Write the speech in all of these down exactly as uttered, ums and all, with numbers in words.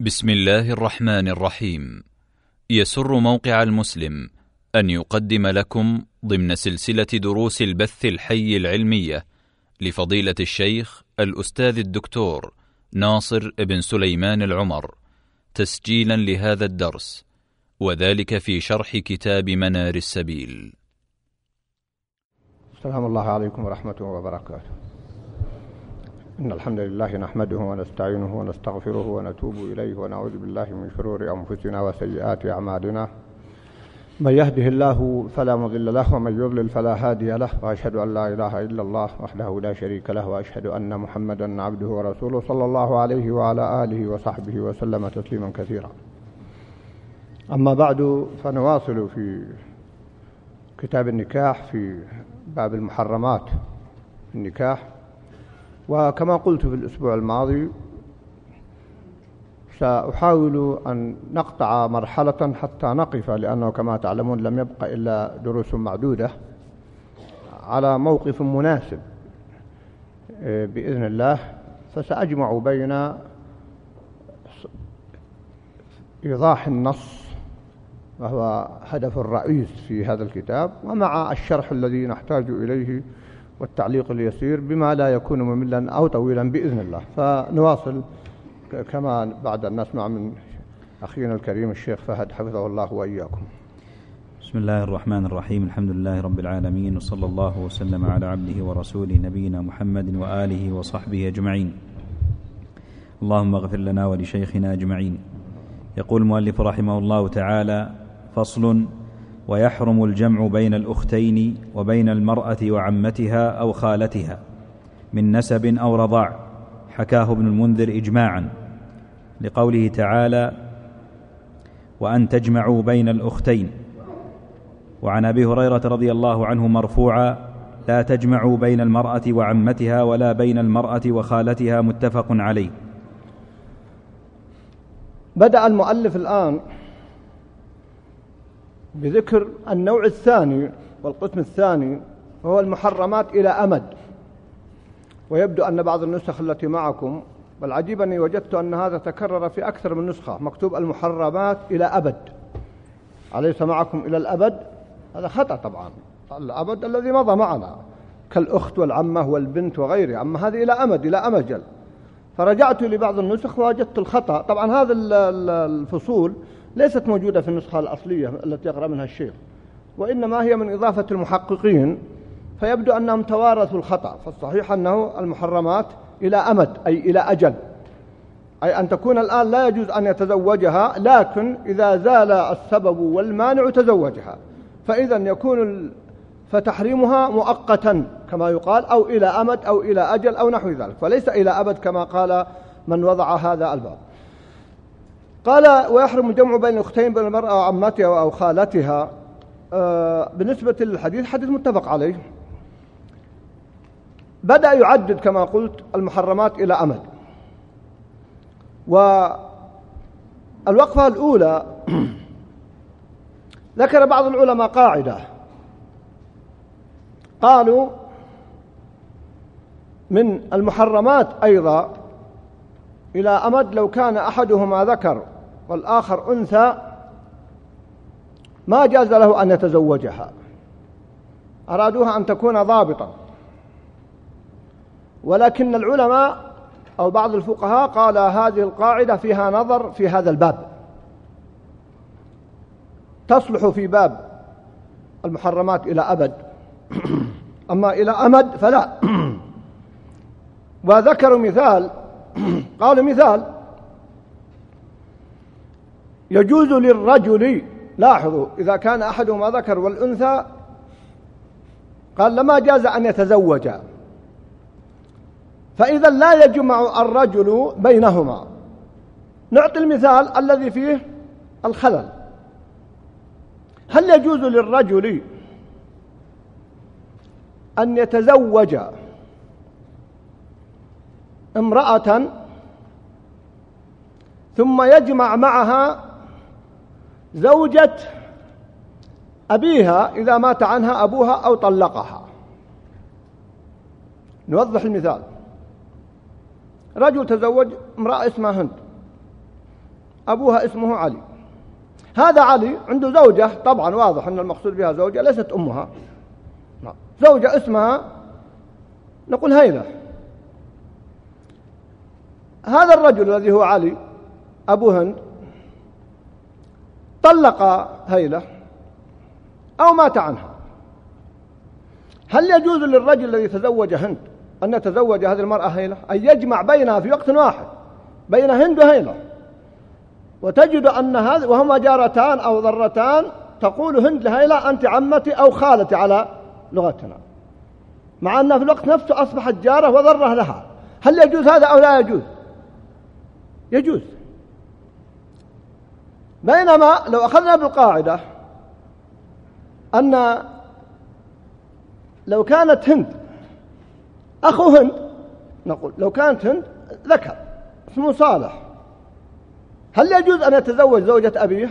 بسم الله الرحمن الرحيم. يسر موقع المسلم أن يقدم لكم ضمن سلسلة دروس البث الحي العلمية لفضيلة الشيخ الأستاذ الدكتور ناصر بن سليمان العمر تسجيلا لهذا الدرس، وذلك في شرح كتاب منار السبيل. السلام الله عليكم ورحمته وبركاته. إن الحمد لله نحمده ونستعينه ونستغفره ونتوب إليه ونعوذ بالله من شرور أنفسنا وسيئات أعمالنا. من يهده الله فلا مضل له ومن يضلل فلا هادي له، وأشهد أن لا إله إلا الله وحده لا شريك له، وأشهد أن محمدا عبده ورسوله صلى الله عليه وعلى آله وصحبه وسلم تسليما كثيرا. أما بعد، فنواصل في كتاب النكاح في باب المحرمات النكاح. وكما قلت في الأسبوع الماضي، سأحاول أن نقطع مرحلة حتى نقف، لأنه كما تعلمون لم يبق إلا دروس معدودة على موقف مناسب بإذن الله. فسأجمع بين إيضاح النص، وهو هدف الرئيس في هذا الكتاب، ومع الشرح الذي نحتاج إليه والتعليق اليسير بما لا يكون مملا أو طويلا بإذن الله. فنواصل كما بعد أن نسمع من أخينا الكريم الشيخ فهد حفظه الله وإياكم. بسم الله الرحمن الرحيم. الحمد لله رب العالمين، وصلى الله وسلم على عبده ورسوله نبينا محمد وآله وصحبه أجمعين. اللهم اغفر لنا ولشيخنا أجمعين. يقول المؤلف رحمه الله تعالى: فصل: ويحرم الجمع بين الأختين وبين المرأة وعمتها أو خالتها من نسب أو رضاع، حكاه ابن المنذر إجماعا، لقوله تعالى: وأن تجمعوا بين الأختين. وعن أبي هريرة رضي الله عنه مرفوعا: لا تجمعوا بين المرأة وعمتها ولا بين المرأة وخالتها، متفق عليه. بدأ المؤلف الآن بذكر النوع الثاني والقسم الثاني، وهو المحرمات إلى أمد. ويبدو أن بعض النسخ التي معكم، والعجيب أني وجدت أن هذا تكرر في أكثر من نسخة، مكتوب المحرمات إلى أبد، أليس معكم إلى الأبد؟ هذا خطأ طبعا. الأبد الذي مضى معنا كالأخت والعمة والبنت وغيرها، أما هذه إلى أمد، إلى أمجل. فرجعت لبعض النسخ ووجدت الخطأ. طبعا هذه الفصول ليست موجودة في النسخة الأصلية التي يقرأ منها الشيخ، وإنما هي من إضافة المحققين، فيبدو أنهم توارثوا الخطأ. فالصحيح أنه المحرمات إلى أمد، أي إلى أجل، أي أن تكون الآن لا يجوز أن يتزوجها، لكن إذا زال السبب والمانع تزوجها، فإذا يكون فتحريمها مؤقتا كما يقال، أو إلى أمد أو إلى أجل أو نحو ذلك، فليس إلى أبد كما قال من وضع هذا الباب. قال: ويحرم الجمع بين الأختين بين المرأة وعمتها أو خالتها. آه بالنسبة للحديث، حديث متفق عليه. بدأ يعدد كما قلت المحرمات إلى أمد. والوقفة الأولى ذكر بعض العلماء قاعدة، قالوا من المحرمات أيضا إلى أمد لو كان أحدهما ذكر والآخر أنثى، ما جاز له أن يتزوجها. أرادوها أن تكون ضابطا، ولكن العلماء أو بعض الفقهاء قال هذه القاعدة فيها نظر في هذا الباب، تصلح في باب المحرمات إلى أبد، أما إلى أمد فلا. وذكروا مثال، قالوا مثال: يجوز للرجل، لاحظوا، إذا كان أحدهما ذكر والأنثى، قال لما جاز أن يتزوج، فإذا لا يجمع الرجل بينهما. نعطي المثال الذي فيه الخلل. هل يجوز للرجل أن يتزوج امرأة ثم يجمع معها زوجة أبيها إذا مات عنها أبوها أو طلقها؟ نوضح المثال. رجل تزوج امرأة اسمها هند، أبوها اسمه علي. هذا علي عنده زوجة، طبعا واضح أن المقصود بها زوجة ليست أمها، زوجة اسمها نقول هيلة. هذا الرجل الذي هو علي أبو هند طلق هيلة أو مات عنها. هل يجوز للرجل الذي تزوج هند أن يتزوج هذه المرأة هيلة، أن يجمع بينها في وقت واحد بين هند وهيلة؟ وتجد أن هذه وهما جارتان أو ضرتان، تقول هند لهيلة أنت عمتي أو خالتي على لغتنا، مع أنها في الوقت نفسه أصبحت جارة وضرة لها. هل يجوز هذا أو لا يجوز؟ يجوز. بينما لو أخذنا بالقاعدة أن لو كانت هند أخو هند، نقول لو كانت هند ذكر اسمه صالح، هل يجوز أن يتزوج زوجة أبيه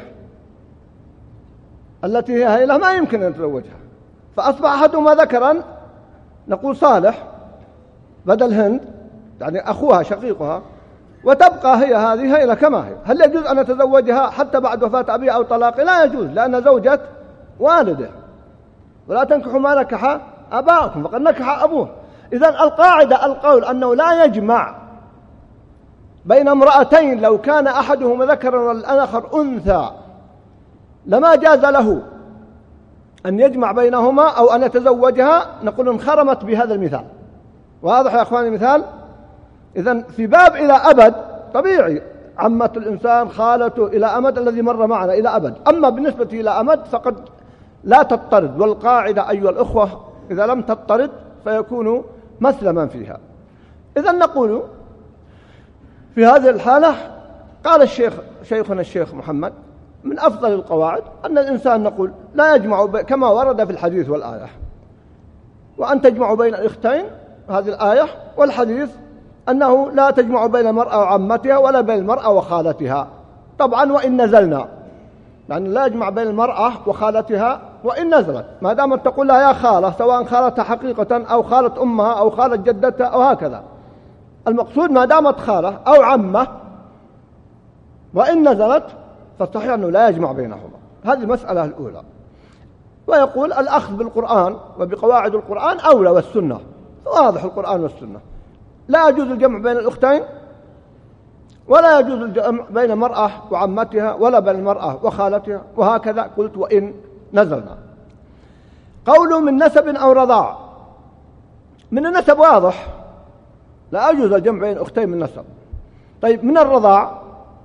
التي هي هيلة؟ ما يمكن أن يتزوجها، فأصبح أحدهما ذكرا نقول صالح بدل هند، يعني أخوها شقيقها، وتبقى هي هذه هيلة كما هي. هل يجوز أن يتزوجها حتى بعد وفاة أبيه أو طلاقه؟ لا يجوز، لأن زوجة والده، ولا تنكحوا ما نكح أباؤكم فقد نكح أبوه. إذن القاعدة القول أنه لا يجمع بين امرأتين لو كان أحدهما ذكرا والآخر أنثى، لما جاز له أن يجمع بينهما أو أن يتزوجها، نقول انخرمت بهذا المثال. واضح يا أخواني المثال؟ إذن في باب إلى أبد طبيعي، عمة الإنسان خالته إلى أمد الذي مر معنا إلى أبد. أما بالنسبة إلى أمد فقد لا تضطرد، والقاعدة أيها الأخوة إذا لم تضطرد فيكون مسلما فيها. إذن نقول في هذه الحالة قال الشيخ شيخنا الشيخ محمد من أفضل القواعد أن الإنسان نقول لا يجمع كما ورد في الحديث والآية، وأن تجمع بين الأختين، هذه الآية والحديث أنه لا تجمع بين المرأة وعمتها ولا بين المرأة وخالتها. طبعا وإن نزلنا، يعني لا يجمع بين المرأة وخالتها وإن نزلت، ما دامت تقول لها يا خالة، سواء خالتها حقيقة أو خالة أمها أو خالة جدتها أو هكذا، المقصود ما دامت خالة أو عمة وإن نزلت فالصحيح أنه لا يجمع بينهما. هذه المسألة الأولى. ويقول الأخذ بالقرآن وبقواعد القرآن أولى والسنة، واضح القرآن والسنة. لا يجوز الجمع بين الأختين، ولا يجوز الجمع بين المرأة وعمتها، ولا بين المرأة وخالتها، وهكذا قلت وإن نزلنا. قول من نسب أو رضاع، من النسب واضح لا يجوز الجمع بين أختين من نسب. طيب من الرضاع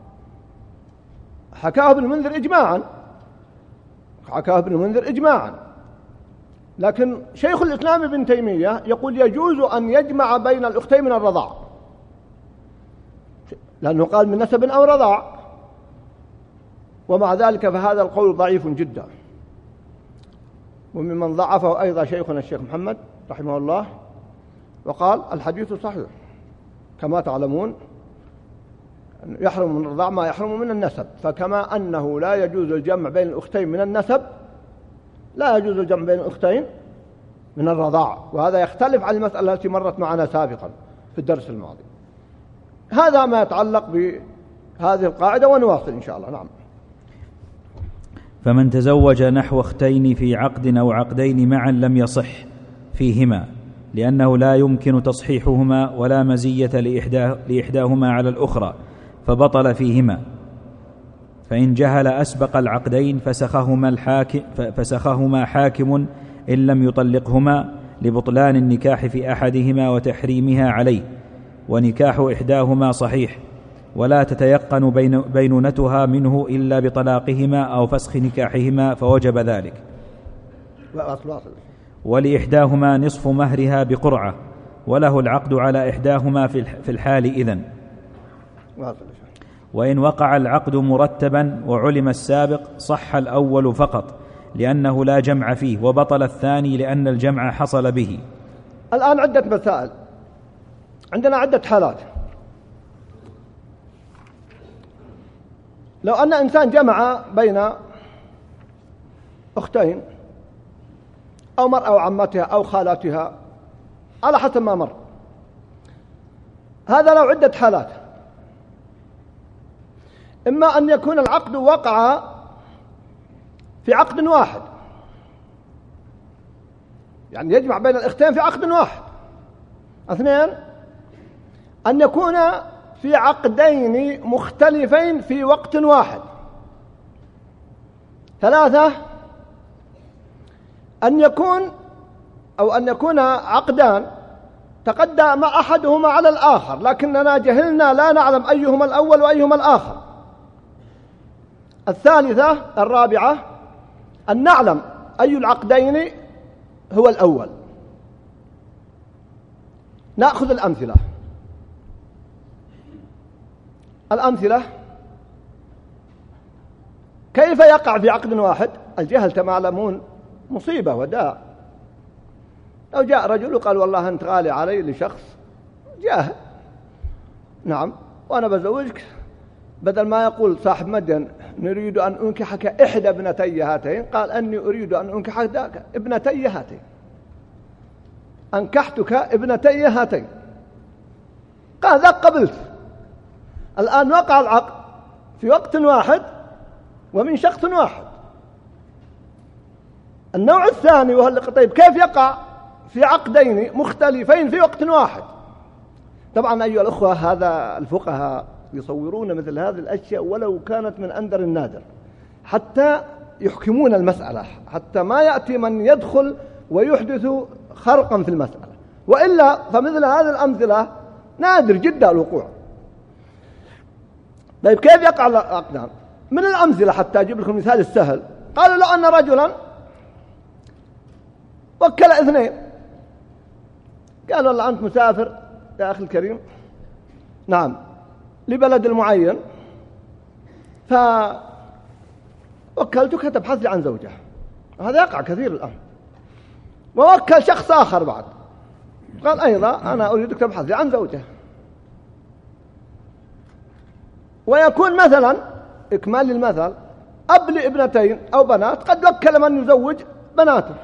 حكاه ابن المنذر إجماعا، حكاه ابن المنذر إجماعا، لكن شيخ الإسلام ابن تيمية يقول يجوز أن يجمع بين الأختين من الرضاع، لأنه قال من نسب أو رضاع، ومع ذلك فهذا القول ضعيف جدا. وممن ضعفه أيضا شيخنا الشيخ محمد رحمه الله، وقال الحديث صحيح كما تعلمون، يحرم من الرضاع ما يحرم من النسب، فكما أنه لا يجوز الجمع بين الأختين من النسب لا يجوز الجمع بين الأختين من الرضاع، وهذا يختلف عن المسألة التي مرت معنا سابقا في الدرس الماضي. هذا ما يتعلق بهذه القاعدة، ونواصل إن شاء الله. نعم. فمن تزوج نحو أختين في عقد أو عقدين معا لم يصح فيهما، لأنه لا يمكن تصحيحهما ولا مزية لإحداه لإحداهما على الأخرى، فبطل فيهما. فإن جهل أسبق العقدين فسخهما, الحاكم فسخهما حاكم إن لم يطلقهما، لبطلان النكاح في أحدهما وتحريمها عليه، ونكاح إحداهما صحيح، ولا تتيقن بين بينونتها منه إلا بطلاقهما أو فسخ نكاحهما فوجب ذلك. ولإحداهما نصف مهرها بقرعة، وله العقد على إحداهما في الحال إذن. وإن وقع العقد مرتبا وعلم السابق صح الأول فقط، لأنه لا جمع فيه، وبطل الثاني لأن الجمع حصل به. الآن عدة مسائل، عندنا عدة حالات. لو أن إنسان جمع بين أختين أو مرأة وعمتها أو خالاتها على حسب ما مر، هذا له عدة حالات. إما أن يكون العقد وقع في عقد واحد، يعني يجمع بين الأختين في عقد واحد. اثنين، أن يكون في عقدين مختلفين في وقت واحد. ثلاثة، أن يكون أو أن يكون عقدان تقدم أحدهما على الآخر لكننا جهلنا لا نعلم أيهما الأول وأيهما الآخر. الثالثة الرابعة أن نعلم أي العقدين هو الأول. نأخذ الأمثلة. الأمثلة: كيف يقع في عقد واحد؟ الجهل تمعلمون مصيبة وداء. لو جاء رجل وقال والله أنت غالي علي لشخص جاهل، نعم، وأنا بزوجك، بدل ما يقول صاحب مدين نريد أن أنكحك إحدى ابنتي هاتين، قال أني أريد أن أنكحك ابنتي هاتين، أنكحتك ابنتي هاتين، قال ذاك قبلت. الآن وقع العقد في وقت واحد ومن شخص واحد. النوع الثاني وهو طيب كيف يقع في عقدين مختلفين في وقت واحد؟ طبعا أيها الأخوة، هذا الفقهاء يصورون مثل هذه الأشياء ولو كانت من أندر النادر حتى يحكمون المسألة، حتى ما يأتي من يدخل ويحدث خرقا في المسألة، وإلا فمثل هذه الأمثلة نادر جدا الوقوع. طيب كيف يقع العقدان؟ من الأمثلة حتى أجيب لكم مثال السهل. قالوا لو أن رجلا وكل اثنين، قالوا والله أنت مسافر يا أخي الكريم، نعم، لبلد المعين، فوكلتك تبحث لي عن زوجة. هذا يقع كثير الآن. ووكل شخص آخر بعد قال أيضا أنا أريدك تبحث لي عن زوجة. ويكون مثلا إكمال للمثل أب لابنتين أو بنات، قد وكل من يزوج بناته،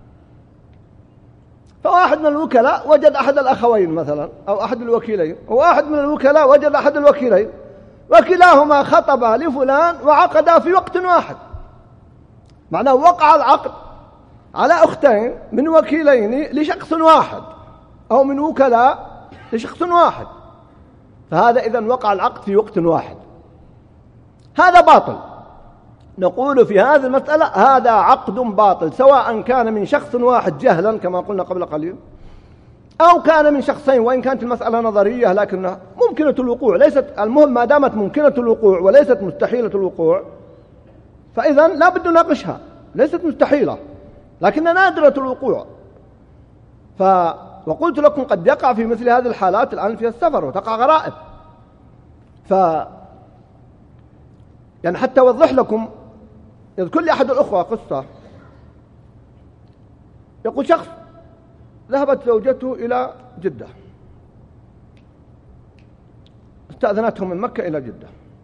فواحد من الوكلاء وجد أحد الأخوين مثلا أو أحد الوكيلين، وواحد من الوكلاء وجد أحد الوكيلين، وكلاهما خطبا لفلان وعقدا في وقت واحد. معناه وقع العقد على أختين من وكيلين لشخص واحد أو من وكلاء لشخص واحد، فهذا إذن وقع العقد في وقت واحد. هذا باطل. نقول في هذه المسألة هذا عقد باطل، سواء كان من شخص واحد جهلا كما قلنا قبل قليل، أو كان من شخصين، وإن كانت المسألة نظرية لكنها ممكنة الوقوع، ليست المهم ما دامت ممكنة الوقوع وليست مستحيلة الوقوع، فإذا لا بد نناقشها، ليست مستحيلة لكنها نادرة الوقوع. ف وقلت لكم قد يقع في مثل هذه الحالات الآن في السفر وتقع غرائب. ف يعني حتى أوضح لكم، يذكر لي أحد الأخوة قصة، يقول شخص ذهبت زوجته إلى جدة، استأذنته من مكة إلى جدة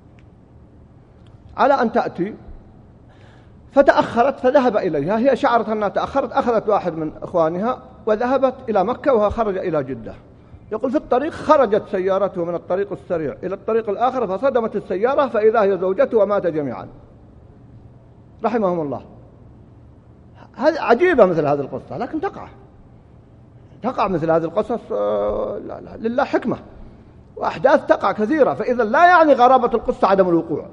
على أن تأتي، فتأخرت فذهب إليها، هي شعرت أنها تأخرت، أخذت واحد من إخوانها وذهبت إلى مكة وهو خرج إلى جدة. يقول في الطريق خرجت سيارته من الطريق السريع إلى الطريق الآخر فصدمت السيارة فإذا هي زوجته ومات جميعا رحمهم الله. هذه عجيبة مثل هذه القصة، لكن تقع تقع مثل هذه القصص لا لا لله حكمة، وأحداث تقع كثيرة، فإذا لا يعني غرابة القصة عدم الوقوع،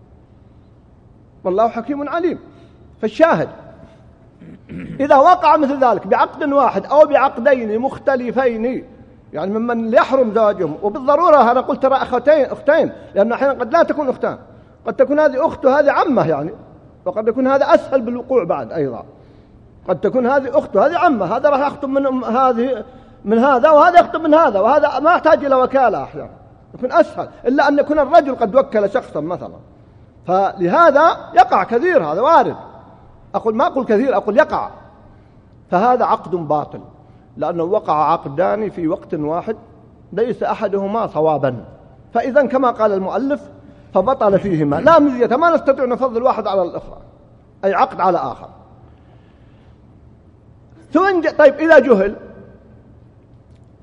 والله حكيم عليم. فالشاهد إذا وقع مثل ذلك بعقد واحد أو بعقدين مختلفين، يعني ممن يحرم زواجهم، وبالضرورة أنا قلت ترى أختين أختين لأن أحيانا قد لا تكون أختان، قد تكون هذه أخت وهذه عمة يعني، وقد يكون هذا أسهل بالوقوع بعد أيضا، قد تكون هذه أخت وهذه عمة، هذا راح يخطب من هذه من هذا وهذا يخطب من هذا، وهذا ما يحتاج إلى وكالة أحيانا، يكون أسهل، إلا أن يكون الرجل قد وكل شخصا مثلا، فلهذا يقع كثير، هذا وارد. أقول ما أقول كثير، أقول يقع. فهذا عقد باطل لأنه وقع عقدان في وقت واحد ليس أحدهما صوابا، فإذا كما قال المؤلف فبطل فيهما لا مزية، ما نستطيع نفضل واحد على الأخرى، أي عقد على آخر. ثم طيب إذا جهل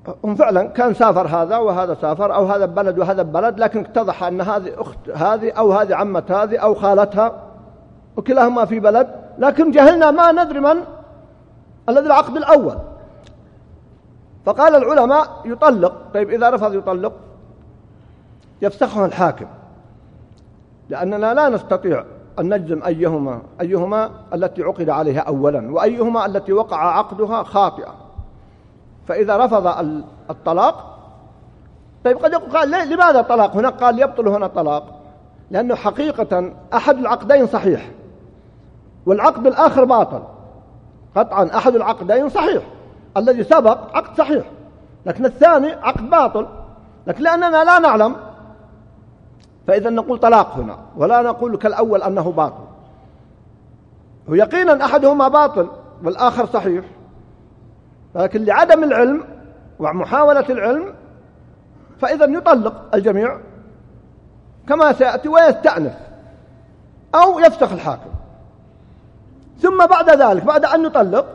هم فعلا كان سافر هذا وهذا سافر، أو هذا ببلد وهذا ببلد، لكن اتضح أن هذه أخت هذه أو هذه عمة هذه أو خالتها وكلاهما في بلد، لكن جهلنا ما ندري من الذي العقد الأول. فقال العلماء يطلق. طيب إذا رفض يطلق يفسخه الحاكم، لأننا لا نستطيع أن نجزم أيهما أيهما التي عقد عليها أولا وأيهما التي وقع عقدها خاطئة. فإذا رفض الطلاق، طيب قد يقول قال لماذا طلاق هنا؟ قال يبطل هنا طلاق لأنه حقيقة أحد العقدين صحيح والعقد الآخر باطل. قطعا أحد العقدين صحيح، الذي سبق عقد صحيح، لكن الثاني عقد باطل، لكن لأننا لا نعلم فإذا نقول طلاق هنا ولا نقول كالأول أنه باطل. ويقينا أحدهما باطل والآخر صحيح، لكن لعدم العلم ومحاولة العلم فإذا يطلق الجميع كما سيأتي ويستأنف أو يفسخ الحاكم. ثم بعد ذلك بعد أن يطلق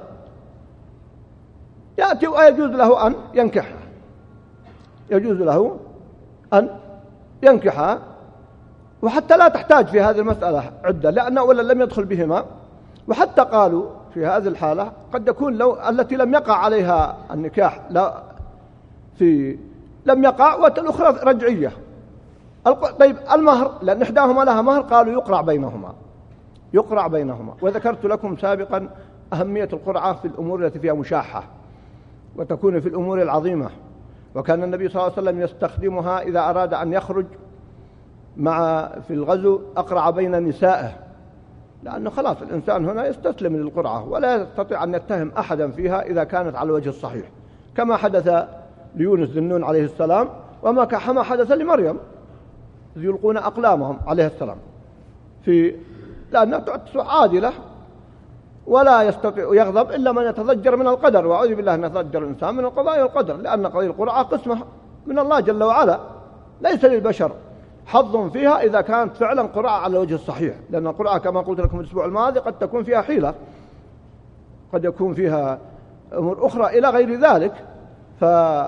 يأتي ويجوز له أن ينكحها، يجوز له أن ينكحها، وحتى لا تحتاج في هذه المسألة عدة لأنه أولا لم يدخل بهما. وحتى قالوا في هذه الحالة قد يكون لو التي لم يقع عليها النكاح لا في لم يقع والأخرى رجعية. طيب المهر، لأن إحداهما لها مهر، قالوا يقرع بينهما يقرع بينهما. وذكرت لكم سابقا أهمية القرعة في الأمور التي فيها مشاحة وتكون في الأمور العظيمة، وكان النبي صلى الله عليه وسلم يستخدمها إذا أراد أن يخرج مع في الغزو أقرع بين نسائه، لأنه خلاص الإنسان هنا يستسلم للقرعة ولا يستطيع أن يتهم أحدا فيها إذا كانت على الوجه الصحيح، كما حدث ليونس ذي النون عليه السلام، وما كما حدث لمريم إذ يلقون أقلامهم عليه السلام، في لأنها تعتبر عادلة ولا يستطيع يغضب إلا من يتضجر من القدر، وأعوذ بالله أن يتضجر الإنسان من القضاء والقدر، لأن قضية القرعة قسمة من الله جل وعلا، ليس للبشر حظ فيها إذا كانت فعلا قرعة على الوجه الصحيح، لأن القرعة كما قلت لكم الأسبوع الماضي قد تكون فيها حيلة، قد يكون فيها أمور أخرى إلى غير ذلك. ف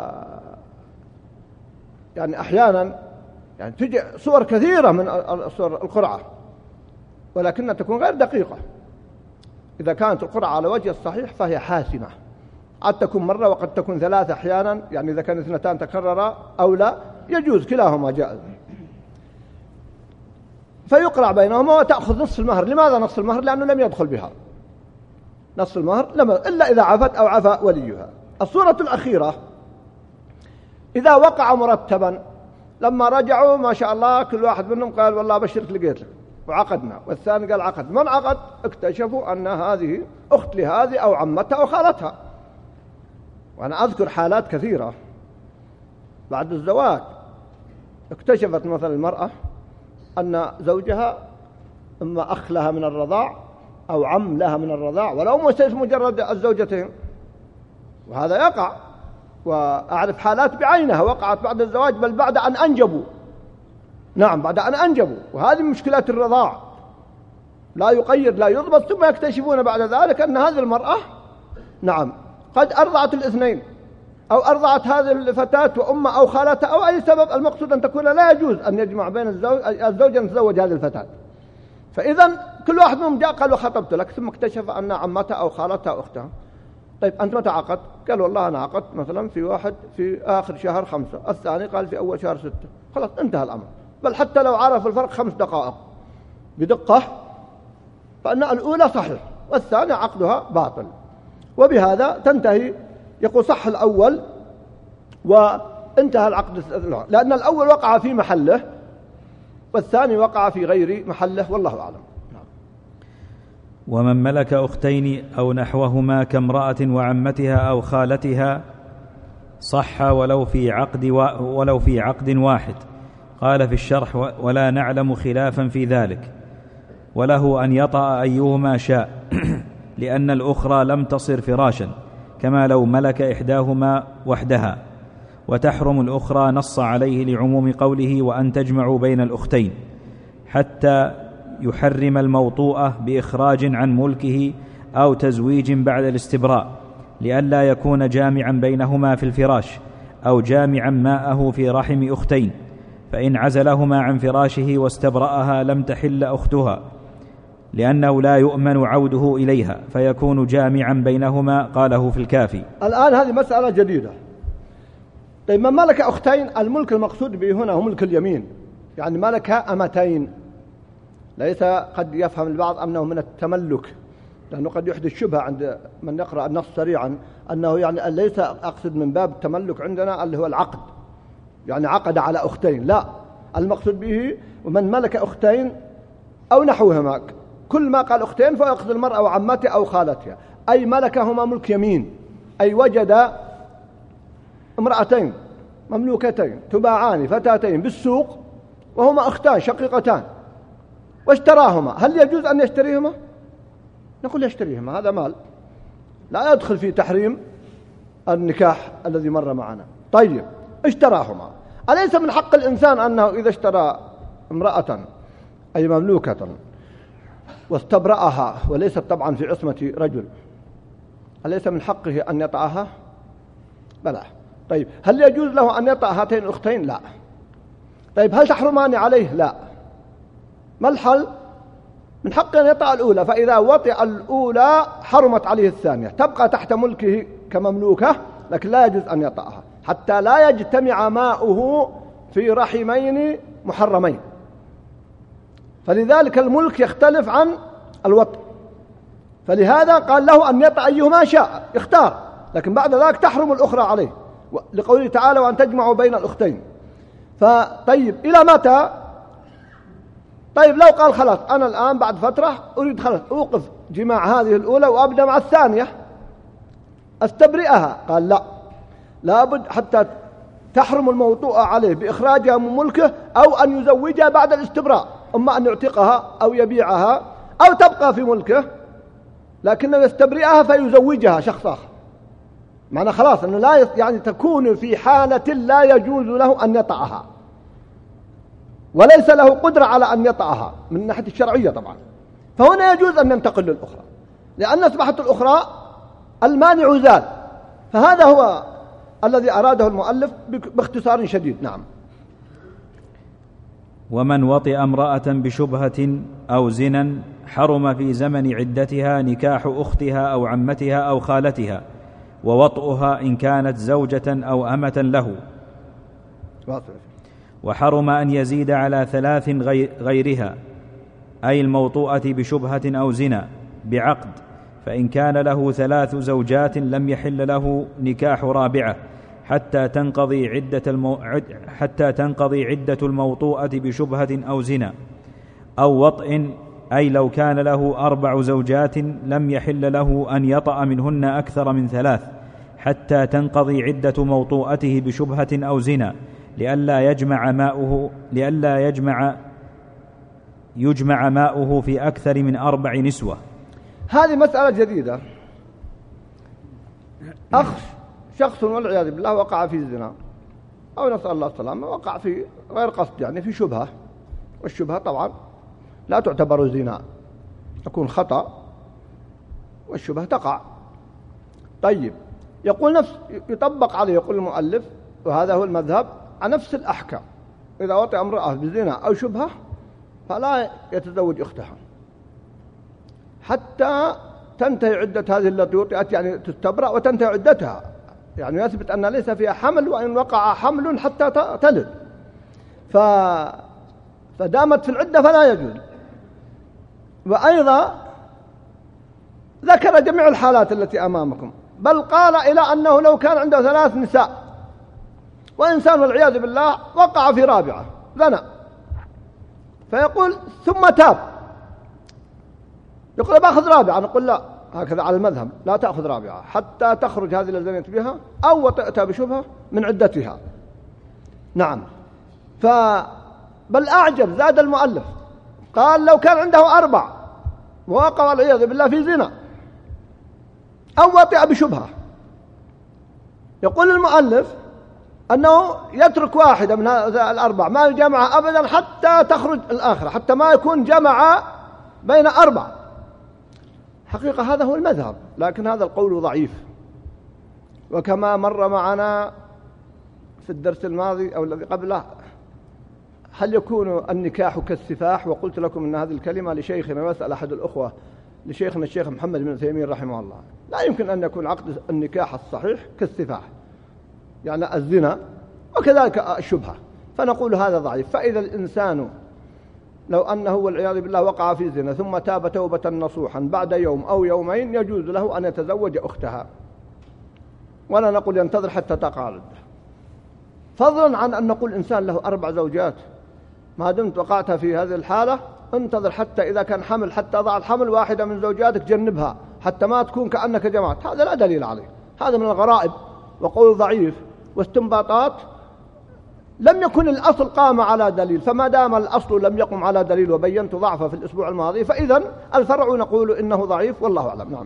يعني أحيانا يعني تجي صور كثيرة من صور القرعة ولكنها تكون غير دقيقة. إذا كانت القرعة على وجه الصحيح فهي حاسمة، قد تكون مرة وقد تكون ثلاثة أحيانا، يعني إذا كانت اثنتان تكررا أو لا يجوز كلاهما جائز. فيقرع بينهما وتأخذ نصف المهر. لماذا نصف المهر؟ لأنه لم يدخل بها نصف المهر لما إلا إذا عفت أو عفى وليها. الصورة الأخيرة إذا وقع مرتبا، لما رجعوا ما شاء الله كل واحد منهم قال والله بشرك لقيت لك وعقدنا، والثاني قال عقد، من عقد؟ اكتشفوا أن هذه أخت لهذه أو عمتها أو خالتها. وأنا أذكر حالات كثيرة بعد الزواج اكتشفت مثلا المرأة أن زوجها إما أخ لها من الرضاع أو عم لها من الرضاع، ولو مجرد الزوجتين، وهذا يقع. وأعرف حالات بعينها وقعت بعد الزواج بل بعد أن أنجبوا، نعم بعد أن أنجبوا، وهذه مشكلات الرضاع، لا يقيد لا يضبط، ثم يكتشفون بعد ذلك أن هذه المرأة نعم قد أرضعت الاثنين أو أرضعت هذه الفتاة وأمها أو خالتها أو أي سبب. المقصود أن تكون لا يجوز أن يجمع بين الزوج الزوج أن يتزوج هذه الفتاة. فإذا كل واحد منهم جاء قال وخطبت لك، ثم اكتشف أن عمتها أو خالتها أو أختها. طيب أنت متى عقدت؟ قال والله أنا عقدت مثلا في واحد في آخر شهر خمسة، الثاني قال في أول شهر ستة. خلاص انتهى الأمر. بل حتى لو عرف الفرق خمس دقائق بدقة فأن الأولى صحيح والثانية عقدها باطل. وبهذا تنتهي، يقول صح الأول وانتهى العقد، لأن الأول وقع في محله والثاني وقع في غير محله، والله أعلم. ومن ملك أختين أو نحوهما كامرأة وعمتها أو خالتها صح ولو في عقد ولو في عقد واحد. قال في الشرح ولا نعلم خلافا في ذلك، وله أن يطأ أيهما شاء لأن الأخرى لم تصر فراشا، كما لو ملك إحداهما وحدها، وتحرم الأخرى نص عليه لعموم قوله وأن تجمعوا بين الأختين، حتى يحرم الموطوءة بإخراج عن ملكه أو تزويج بعد الاستبراء، لئلا يكون جامعا بينهما في الفراش أو جامعا ماءه في رحم أختين، فإن عزلهما عن فراشه واستبرأها لم تحل أختها، لأنه لا يؤمن عوده إليها، فيكون جامعا بينهما. قاله في الكافي. الآن هذه مسألة جديدة. طيب، من ملك أختين، الملك المقصود به هنا هو ملك اليمين، يعني ملك أمتين، ليس قد يفهم البعض أنه من التملك، لأنه قد يحدث شبهة عند من يقرأ النص سريعا أنه يعني ليس أقصد من باب التملك عندنا اللي هو العقد، يعني عقد على أختين، لا، المقصود به ومن ملك أختين أو نحوهما، كل ما قال أختين فيقصد المرأة وعمتها أو خالتها، أي ملكهما ملك يمين، أي وجد امرأتين مملوكتين تباعان فتاتين بالسوق وهما أختان شقيقتان واشتراهما، هل يجوز أن يشتريهما؟ نقول يشتريهما، هذا مال لا يدخل في تحريم النكاح الذي مر معنا. طيب، اشتراهما، أليس من حق الإنسان أنه إذا اشترى امرأة أي مملوكة واستبرأها وليست طبعا في عصمة رجل، أليس من حقه أن يطأها؟ بلى. طيب، هل يجوز له أن يطأ هاتين الأختين؟ لا. طيب، هل تحرمان عليه؟ لا. ما الحل؟ من حقه أن يطأ الأولى، فإذا وطئ الأولى حرمت عليه الثانية، تبقى تحت ملكه كمملوكة، لكن لا يجوز أن يطأها حتى لا يجتمع ماؤه في رحمين محرمين، فلذلك الملك يختلف عن الوطء، فلهذا قال له أن يطأ أيهما شاء، اختار، لكن بعد ذلك تحرم الأخرى عليه، لقوله تعالى وأن تجمعوا بين الأختين. فطيب، إلى متى؟ طيب، لو قال خلاص أنا الآن بعد فترة أريد خلاص أوقف جماع هذه الأولى وأبدأ مع الثانية أستبرئها، قال لا، لابد حتى تحرم الموطوء عليه بإخراجها من ملكه أو أن يزوجها بعد الاستبراء، أما أن يعتقها أو يبيعها أو تبقى في ملكه لكنه يستبرئها فيزوجها شخص آخر، معنى خلاص أنه لا يعني تكون في حالة لا يجوز له أن يطأها وليس له قدرة على أن يطأها من الناحية الشرعية طبعا، فهنا يجوز أن ننتقل للأخرى، لأن أصبحت الأخرى المانع زال. فهذا هو الذي أراده المؤلف باختصار شديد. نعم. ومن وطئ امرأة بشبهة أو زنا حرم في زمن عدتها نكاح أختها أو عمتها أو خالتها، ووطئها إن كانت زوجة أو أمة له، وحرم أن يزيد على ثلاث غيرها، أي الموطوءة بشبهة أو زنا بعقد، فإن كان له ثلاث زوجات لم يحل له نكاح رابعة حتى تنقضي عدة المو... حتى تنقضي عدة الموطوءة بشبهة أو زنا، أو وطئ، أي لو كان له أربع زوجات لم يحل له أن يطأ منهن أكثر من ثلاث حتى تنقضي عدة موطوءته بشبهة أو زنا، لئلا يجمع ماؤه لئلا يجمع يجمع ماؤه في أكثر من أربع نسوة. هذه مسألة جديدة. أخ شخص والعياذ بالله وقع في الزنا أو نسأل الله السلامة، وقع في غير قصد، يعني في شبهة، والشبهة طبعا لا تعتبر زنا، تكون خطأ والشبهة تقع. طيب، يقول نفس يطبق عليه، يقول المؤلف وهذا هو المذهب، على نفس الأحكام، إذا وطئ امرأة بزنا أو شبهة فلا يتزوج أختها حتى تنتهي عدة هذه التي وطئت، يعني تستبرأ وتنتهي عدتها، يعني يثبت أن ليس فيها حمل، وإن وقع حمل حتى تلد، ف... فدامت في العدة فلا يجوز. وأيضا ذكر جميع الحالات التي أمامكم، بل قال إلى أنه لو كان عنده ثلاث نساء وإنسان والعياذ بالله وقع في رابعة زنا، فيقول ثم تاب، يقول باخذ رابعة، نقول لا، هكذا على المذهب لا تأخذ رابعة حتى تخرج هذه التي زنت بها أو وطئتها بشبهة من عدتها. نعم. ف بل أعجب، زاد المؤلف قال لو كان عنده أربع ووقع والعياذ بالله في زنا أو وطئ بشبهة، يقول المؤلف أنه يترك واحدة من الأربع ما يجمعها أبدا حتى تخرج الآخرة، حتى ما يكون جمع بين أربع. حقيقة هذا هو المذهب، لكن هذا القول ضعيف، وكما مر معنا في الدرس الماضي أو الذي قبله هل يكون النكاح كالسفاح؟ وقلت لكم أن هذه الكلمة لشيخنا، ويسأل أحد الأخوة لشيخنا الشيخ محمد بن عثيمين رحمه الله، لا يمكن أن يكون عقد النكاح الصحيح كالسفاح، يعني الزنا وكذلك الشبهة، فنقول هذا ضعيف. فإذا الإنسان لو أنه والعياذ بالله وقع في زنا ثم تاب توبة نصوحا بعد يوم أو يومين يجوز له أن يتزوج أختها، ولا نقول ينتظر حتى تقع العدة، فضلا عن أن نقول إنسان له أربع زوجات ما دمت وقعت في هذه الحالة انتظر حتى إذا كان حمل، حتى ضع الحمل واحدة من زوجاتك جنبها حتى ما تكون كأنك جمعت، هذا لا دليل عليه، هذا من الغرائب وقول ضعيف واستنباطات لم يكن الأصل قام على دليل، فما دام الأصل لم يقم على دليل وبينت ضعفه في الأسبوع الماضي فإذا الفرع نقول إنه ضعيف والله أعلم. نعم.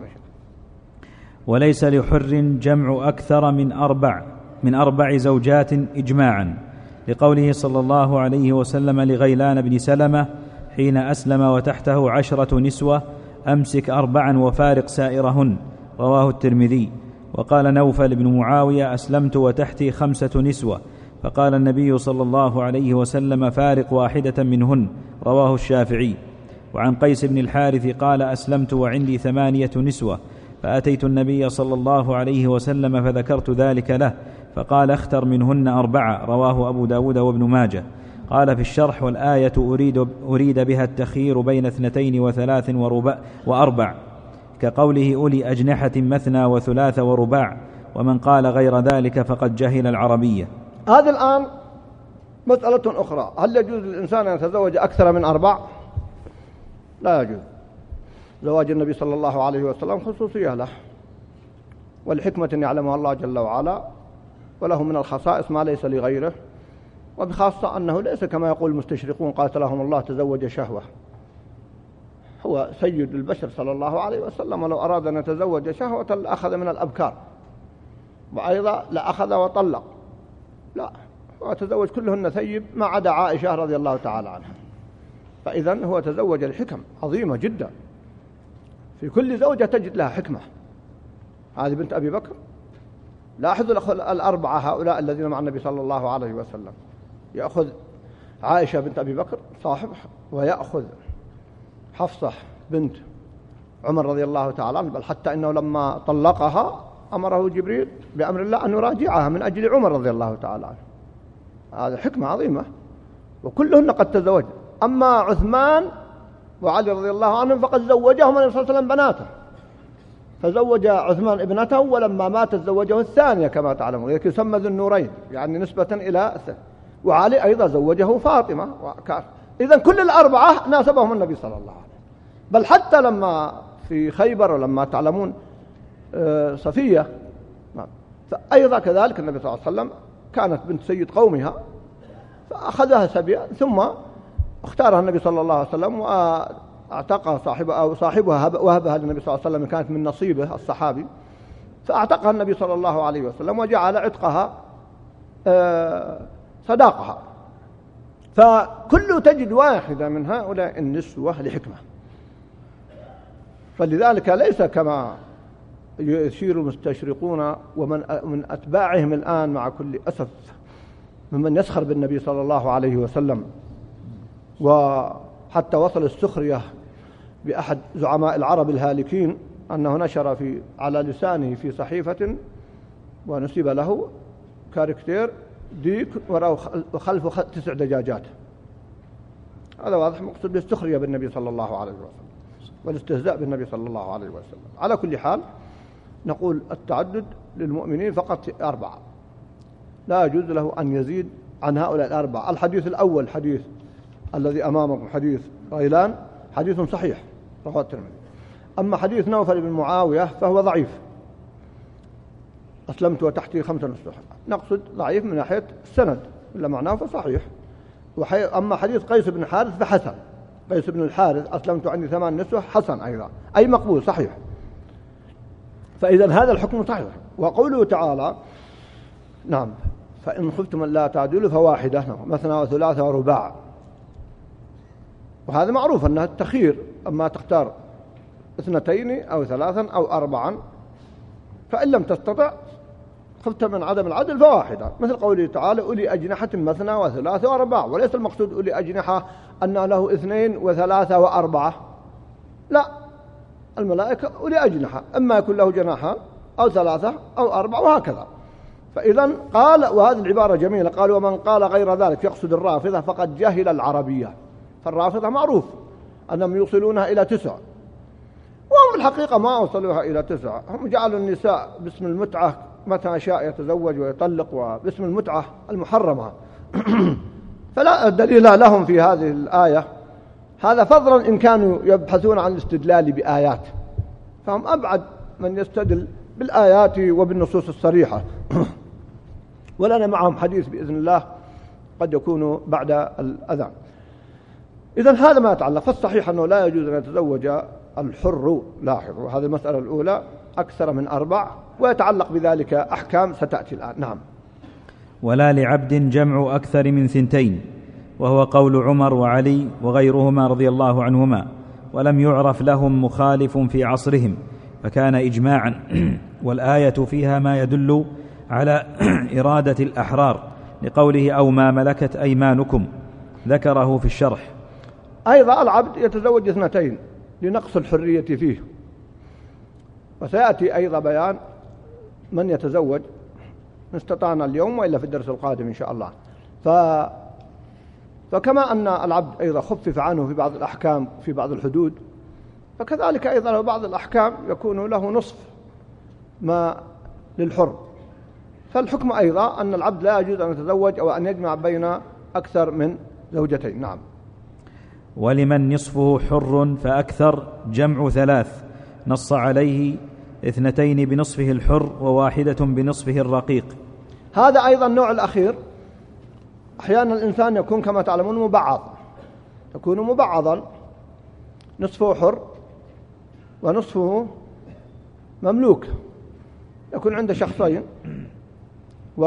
وليس لحر جمع أكثر من أربع من أربع زوجات إجماعا، لقوله صلى الله عليه وسلم لغيلان بن سلمة حين أسلم وتحته عشرة نسوة أمسك أربعا وفارق سائرهن، رواه الترمذي. وقال نوفل بن معاوية أسلمت وتحتي خمسة نسوة، فقال النبي صلى الله عليه وسلم فارق واحدة منهن، رواه الشافعي. وعن قيس بن الحارث قال أسلمت وعندي ثمانية نسوة، فأتيت النبي صلى الله عليه وسلم فذكرت ذلك له، فقال اختر منهن أربعة، رواه أبو داود وابن ماجه. قال في الشرح والآية أريد, أريد بها التخيير بين اثنتين وثلاث وربع وأربع، كقوله أولي أجنحة مثنى وثلاث ورباع، ومن قال غير ذلك فقد جهل العربية. هذا الآن مسألة أخرى، هل يجوز للإنسان أن يتزوج أكثر من أربع؟ لا يجوز. زواج النبي صلى الله عليه وسلم خصوصية له، والحكمة يعلمها الله جل وعلا، وله من الخصائص ما ليس لغيره، وبخاصة أنه ليس كما يقول المستشرقون قاتلهم الله تزوج شهوة، هو سيد البشر صلى الله عليه وسلم، ولو أراد أن يتزوج شهوة لأخذ من الأبكار، وأيضا لأخذ وطلق، لا، هو تزوج كلهن ثيب ما عدا عائشة رضي الله تعالى عنها. فإذن هو تزوج الحكم عظيمة جدا، في كل زوجة تجد لها حكمة. هذه بنت أبي بكر، لاحظوا الأربعة هؤلاء الذين مع النبي صلى الله عليه وسلم، يأخذ عائشة بنت أبي بكر صاحب، ويأخذ حفصة بنت عمر رضي الله تعالى عنه، بل حتى إنه لما طلقها أمره جبريل بأمر الله أن يراجعها من أجل عمر رضي الله تعالى عنه. هذا حكمة عظيمة، وكلهن قد تزوج. أما عثمان وعلي رضي الله عنهم فقد زوجهم النبي صلى الله عليه وسلم بناته، فزوج عثمان ابنته، ولما مات زوجه الثانية كما تعلمون، يسمى ذو النورين يعني نسبة إلى الثاني. وعلي أيضا زوجه فاطمة. إذن كل الأربعة ناسبهم النبي صلى الله عليه وسلم، بل حتى لما في خيبر ولما تعلمون صفية فأيضا كذلك النبي صلى الله عليه وسلم كانت بنت سيد قومها فأخذها سبيا، ثم اختارها النبي صلى الله عليه وسلم واعتقها صاحبها أو صاحبها وهبها للنبي صلى الله عليه وسلم، كانت من نصيبه الصحابي، فاعتقها النبي صلى الله عليه وسلم وجعل عتقها صداقها. فكل تجد واحدة من هؤلاء النسوة لحكمة، فلذلك ليس كما يشير المستشرقون ومن من أتباعهم الآن مع كل أسف ممن يسخر بالنبي صلى الله عليه وسلم، وحتى وصل السخرية بأحد زعماء العرب الهالكين أنه نشر في على لسانه في صحيفة ونسب له كاركتير ديك وخلفه تسع دجاجات. هذا واضح مقصود بالسخرية بالنبي صلى الله عليه وسلم والاستهزاء بالنبي صلى الله عليه وسلم. على كل حال نقول التعدد للمؤمنين فقط أربعة، لا يجوز له أن يزيد عن هؤلاء الأربعة. الحديث الأول حديث الذي أمامكم حديث غيلان حديث صحيح رواه الترمذي. أما حديث نوفل بن معاوية فهو ضعيف، أسلمت وتحتي خمسة نسوة، نقصد ضعيف من ناحية السند إلا معناه فصحيح. أما حديث قيس بن الحارث فحسن، قيس بن الحارث أسلمت عندي ثمان نسوة حسن أيضا، أي مقبول صحيح. فإذا هذا الحكم صحيح. وقوله تعالى نعم فإن خفتم أن لا تعدلوا فواحدة مثنى وثلاثة ورباع، وهذا معروف أنها التخيير، أما تختار اثنتين أو ثلاثا أو أربعا، فإن لم تستطع خفت من عدم العدل فواحدة، مثل قوله تعالى أولي أجنحة مثنى وثلاثة وأربعة، وليس المقصود أولي أجنحة أن له اثنين وثلاثة وأربعة، لا، الملائكة أولي أجنحة، إما يكون له جناحان أو ثلاثة أو أربعة وهكذا. فإذا قال، وهذه العبارة جميلة، قال ومن قال غير ذلك يقصد الرافضة فقد جهل العربية. فالرافضة معروف أنهم يوصلونها إلى تسع، وهم في الحقيقة ما وصلوها إلى تسع، هم جعلوا النساء باسم المتعة متى شاء يتزوج ويطلق، وباسم المتعة المحرمة فلا دليل لهم في هذه الآية. هذا فضلا إن كانوا يبحثون عن الاستدلال بآيات، فهم أبعد من يستدل بالآيات وبالنصوص الصريحة. ولنا معهم حديث بإذن الله قد يكون بعد الأذان. إذن هذا ما يتعلق. فالصحيح أنه لا يجوز أن يتزوج الحر، لاحظوا هذه المسألة الأولى، أكثر من أربع، ويتعلق بذلك أحكام ستأتي الآن. نعم. ولا لعبد جمع أكثر من ثنتين، وهو قول عمر وعلي وغيرهما رضي الله عنهما، ولم يعرف لهم مخالف في عصرهم، فكان إجماعا. والآية فيها ما يدل على إرادة الأحرار، لقوله أو ما ملكت أيمانكم، ذكره في الشرح. أيضا العبد يتزوج اثنتين لنقص الحرية فيه، وسيأتي أيضا بيان من يتزوج إن استطعنا اليوم، وإلا في الدرس القادم إن شاء الله. ف... فكما أن العبد أيضا خفف عنه في بعض الأحكام في بعض الحدود، فكذلك أيضا له بعض الأحكام يكون له نصف ما للحر. فالحكم أيضا أن العبد لا يجوز أن يتزوج أو أن يجمع بين أكثر من زوجتين. نعم. ولمن نصفه حر فأكثر جمع ثلاث، نص عليه اثنتين بنصفه الحر وواحدة بنصفه الرقيق. هذا أيضا النوع الأخير. أحيانا الإنسان يكون كما تعلمون مبعض، يكون مبعضا، نصفه حر ونصفه مملوك، يكون عنده شخصين، و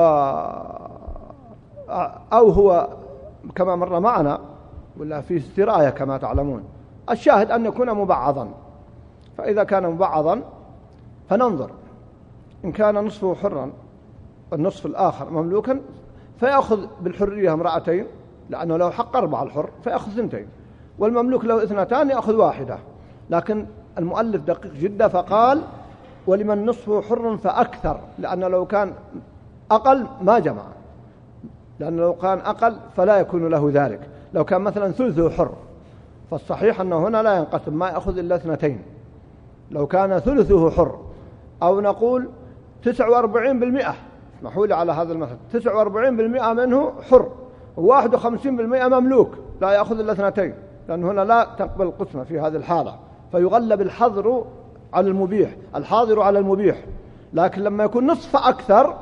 أو هو كما مر معنا ولا في استراية كما تعلمون. الشاهد أن يكون مبعضا. فإذا كان مبعضا فننظر إن كان نصفه حرا والنصف الآخر مملوكا فيأخذ بالحرية امرأتين، لأنه له حق أربعة الحر فيأخذ اثنتين، والمملوك له اثنتان يأخذ واحدة. لكن المؤلف دقيق جدا فقال ولمن نصفه حر فأكثر، لأنه لو كان أقل ما جمع، لأنه لو كان أقل فلا يكون له ذلك. لو كان مثلا ثلثه حر فالصحيح أنه هنا لا ينقسم، ما يأخذ إلا اثنتين. لو كان ثلثه حر، أو نقول تسعة وأربعين بالمئة، اسمحوا لي على هذا المثل، تسعة وأربعين بالمئة منه حر وواحد وخمسين بالمئة مملوك، لا يأخذ إلا اثنتين، لأن هنا لا تقبل القسمة في هذه الحالة، فيغلب الحظر على المبيح، الحاضر على المبيح. لكن لما يكون نصف أكثر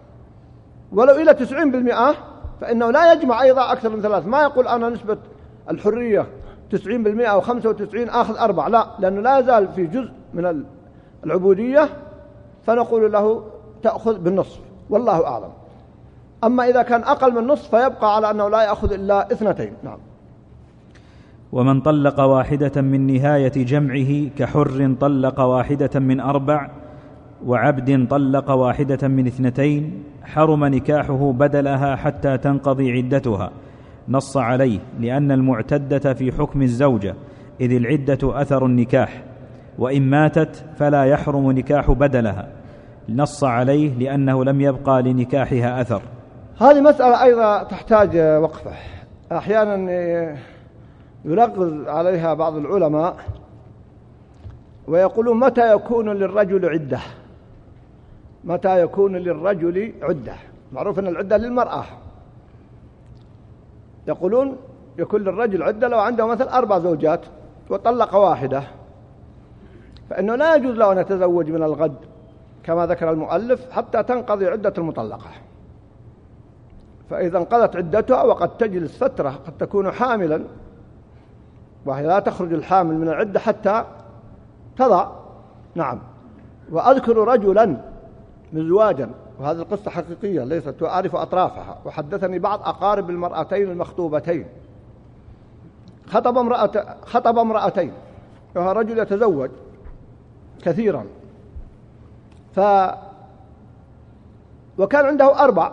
ولو إلى تسعين بالمئة فإنه لا يجمع أيضا أكثر من ثلاث. ما يقول أنا نسبة الحرية تسعين بالمئة أو خمسة وتسعين آخذ أربع، لا، لأنه لا يزال في جزء من العبودية، فنقول له تأخذ بالنصف، والله أعلم. أما إذا كان أقل من نصف فيبقى على أنه لا يأخذ إلا اثنتين. نعم. ومن طلق واحدة من نهاية جمعه كحر طلق واحدة من أربع، وعبد طلق واحدة من اثنتين، حرم نكاحه بدلها حتى تنقضي عدتها، نص عليه، لأن المعتدة في حكم الزوجة، إذ العدة أثر النكاح، وإن ماتت فلا يحرم نكاح بدلها، نص عليه لأنه لم يبقى لنكاحها أثر. هذه مسألة أيضا تحتاج وقفة، أحيانا يركز عليها بعض العلماء ويقولون متى يكون للرجل عدة، متى يكون للرجل عدة. معروف أن العدة للمرأة، يقولون يكون للرجل عدة لو عنده مثل أربع زوجات وطلق واحدة، فإنه لا يجوز له أن يتزوج من الغد كما ذكر المؤلف حتى تنقضي عدة المطلقة. فإذا انقضت عدتها وقد تجلس فترة، قد تكون حاملا، وهي لا تخرج الحامل من العدة حتى تضع. نعم. وأذكر رجلا مزواجا، وهذه القصة حقيقية ليست وأعرف أطرافها، وحدثني بعض أقارب المرأتين المخطوبتين، خطب امرأة خطب امرأتين، وهو رجل يتزوج كثيرا، وكان عنده أربع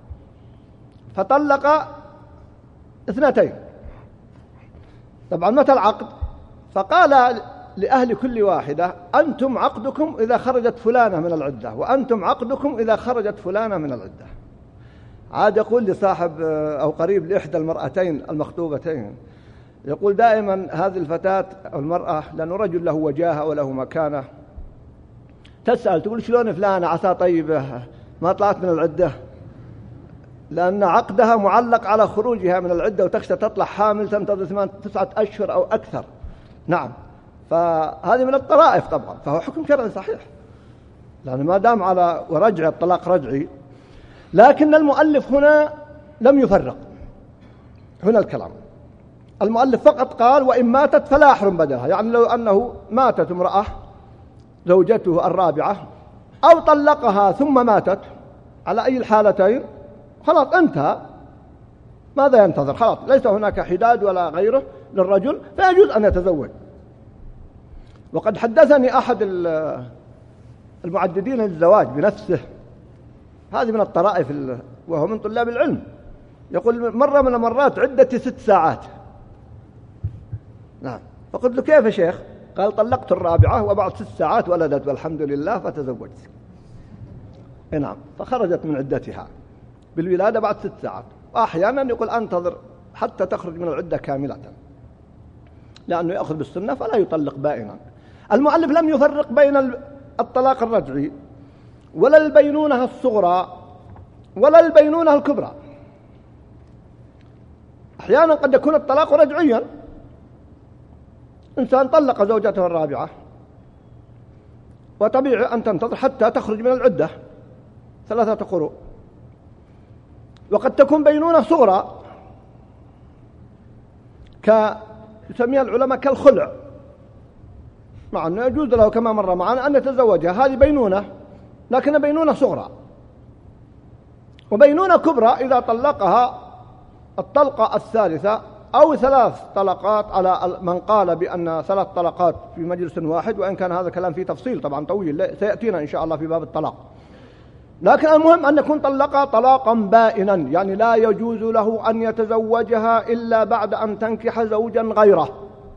فطلق اثنتين. طبعا متى العقد؟ فقال لأهل كل واحدة أنتم عقدكم إذا خرجت فلانة من العدة، وأنتم عقدكم إذا خرجت فلانة من العدة. عاد يقول لصاحب أو قريب لإحدى المرأتين المخطوبتين، يقول دائما هذه الفتاة أو المرأة لأنه رجل له وجاهة وله مكانة، تسأل تقول شلون فلانة عسى طيبة ما طلعت من العدة، لأن عقدها معلق على خروجها من العدة وتخشى تطلع حامل تنتظر ثمان تسعة أشهر أو أكثر. نعم، فهذه من الطرائف طبعا، فهو حكم شرعي صحيح لأن ما دام على ورجع الطلاق رجعي. لكن المؤلف هنا لم يفرق، هنا الكلام المؤلف فقط قال وإن ماتت فلا يحرم بدلها، يعني لو أنه ماتت امرأة زوجته الرابعة أو طلقها ثم ماتت على أي الحالتين خلاص انتهى، ماذا ينتظر؟ خلاص ليس هناك حداد ولا غيره للرجل، فيجوز أن يتزوج. وقد حدثني أحد المعددين للزواج بنفسه، هذه من الطرائف وهو من طلاب العلم، يقول مرة من المرات عدتي ست ساعات. نعم، فقلت له كيف يا شيخ؟ قال طلقت الرابعة وبعد ست ساعات ولدت والحمد لله فتزوجت. نعم، فخرجت من عدتها بالولادة بعد ست ساعات. وأحيانا يقول أنتظر حتى تخرج من العدة كاملة لأنه يأخذ بالسنة فلا يطلق بائنا. المؤلف لم يفرق بين الطلاق الرجعي ولا البينونة الصغرى ولا البينونة الكبرى. أحيانا قد يكون الطلاق رجعيا، إنسان طلق زوجته الرابعة وطبيعي أن تنتظر حتى تخرج من العدة ثلاثة قروء. وقد تكون بينونة صغرى ك يسميها العلماء كالخلع، مع أنه يجوز له كما مر معنا أن يتزوجها، هذه بينونة لكن بينونة صغرى. وبينونة كبرى إذا طلقها الطلقة الثالثة أو ثلاث طلقات على من قال بأن ثلاث طلقات في مجلس واحد، وإن كان هذا كلام فيه تفصيل طبعا طويل سيأتينا إن شاء الله في باب الطلاق. لكن المهم أن يكون طلقها طلاقا بائنا، يعني لا يجوز له أن يتزوجها إلا بعد أن تنكح زوجا غيره.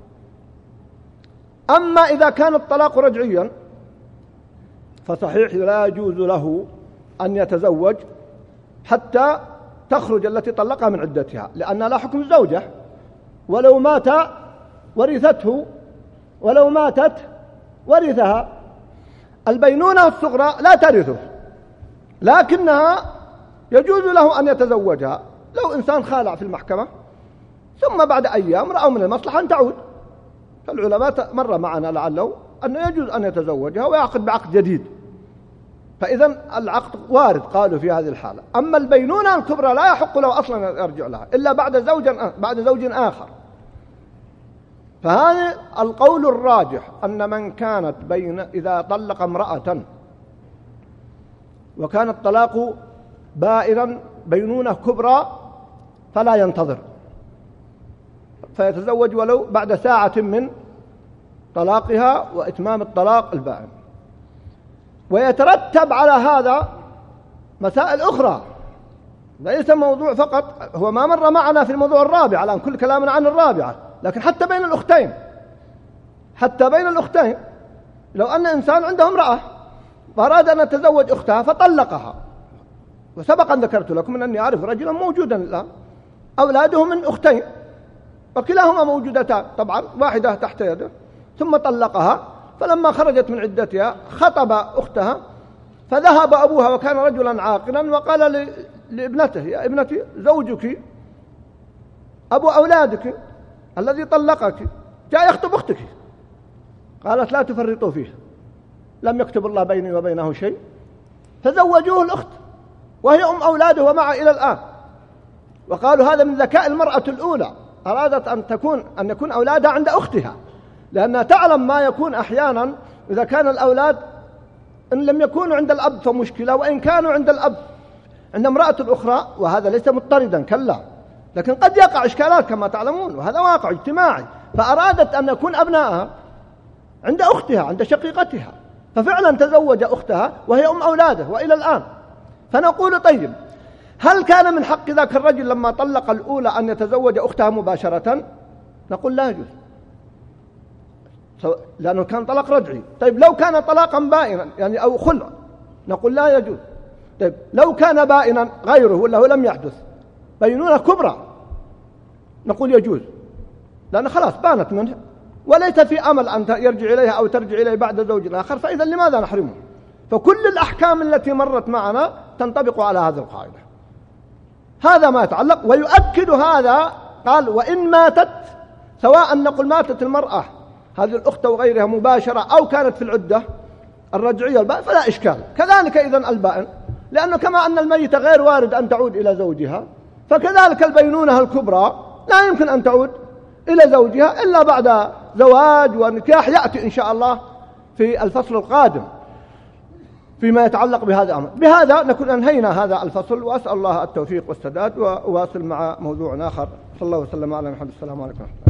أما إذا كان الطلاق رجعيا فصحيح لا يجوز له أن يتزوج حتى تخرج التي طلقها من عدتها، لأن لا حكم الزوجة، ولو مات ورثته ولو ماتت ورثها. البينونة الصغرى لا ترثه لكنها يجوز له أن يتزوجها لو إنسان خالع في المحكمة ثم بعد أيام رأوا من المصلحة أن تعود. فالعلماء مر معنا لعله أنه يجوز أن يتزوجها ويعقد بعقد جديد، فإذا العقد وارد قالوا في هذه الحالة. أما البينونة الكبرى لا يحق له أصلا يرجع لها إلا بعد زوج بعد زوج آخر. فهذا القول الراجح أن من كانت بين إذا طلق امرأة وكان الطلاق بائنا بينونة كبرى فلا ينتظر، فيتزوج ولو بعد ساعة من طلاقها وإتمام الطلاق البائن. ويترتب على هذا مسائل أخرى، ليس موضوع فقط، هو ما مر معنا في الموضوع الرابع الآن كل كلامنا عن الرابعة، لكن حتى بين الأختين حتى بين الأختين لو أن إنسان عنده امرأة وأراد أن يتزوج أختها فطلقها، وسبقا ذكرت لكم من أني أعرف رجلا موجودا الآن أولاده من أختين وكلاهما موجودتان، طبعا واحدة تحت يده، ثم طلقها، فلما خرجت من عدتها خطب أختها فذهب أبوها وكان رجلا عاقلا وقال لابنته يا ابنتي زوجك أبو أولادك الذي طلقك جاء يخطب أختك. قالت لا تفرطوا فيه، لم يكتب الله بيني وبينه شيء، فزوجوه الأخت وهي أم أولاده ومع إلى الآن. وقالوا هذا من ذكاء المرأة الأولى، أرادت أن تكون أن يكون أولادها عند أختها، لأنها تعلم ما يكون أحيانا إذا كان الأولاد إن لم يكونوا عند الأب فمشكلة، وإن كانوا عند الأب عند امرأة الأخرى، وهذا ليس مضطردا كلا، لكن قد يقع إشكالات كما تعلمون، وهذا واقع اجتماعي. فأرادت أن يكون أبنائها عند أختها عند شقيقتها، ففعلا تزوج أختها وهي أم أولاده وإلى الآن. فنقول طيب، هل كان من حق ذاك الرجل لما طلق الأولى أن يتزوج أختها مباشرة؟ نقول لا يجوز، لأنه كان طلاق رجعي. طيب لو كان طلاقا بائنا يعني أو خلع، نقول لا يجوز. طيب لو كان بائنا غيره ولا هو لم يحدث بينونة كبرى، نقول يجوز، لأن خلاص بانت منه وليس في أمل أن يرجع إليها أو ترجع إليه بعد زوج آخر، فإذا لماذا نحرمه؟ فكل الأحكام التي مرت معنا تنطبق على هذه القاعدة. هذا ما يتعلق. ويؤكد هذا قال وإن ماتت، سواء نقول ماتت المرأة هذه الأخت وغيرها مباشرة أو كانت في العدة الرجعية البائن فلا إشكال. كذلك إذن البائن، لأنه كما أن الميت غير وارد أن تعود إلى زوجها، فكذلك البينونة الكبرى لا يمكن أن تعود إلى زوجها إلا بعد زواج ونكاح يأتي إن شاء الله في الفصل القادم فيما يتعلق بهذا الأمر. بهذا نكون أنهينا هذا الفصل، وأسأل الله التوفيق والسداد، وأواصل مع موضوع آخر. صلى الله وسلم على محمد. السلام عليكم.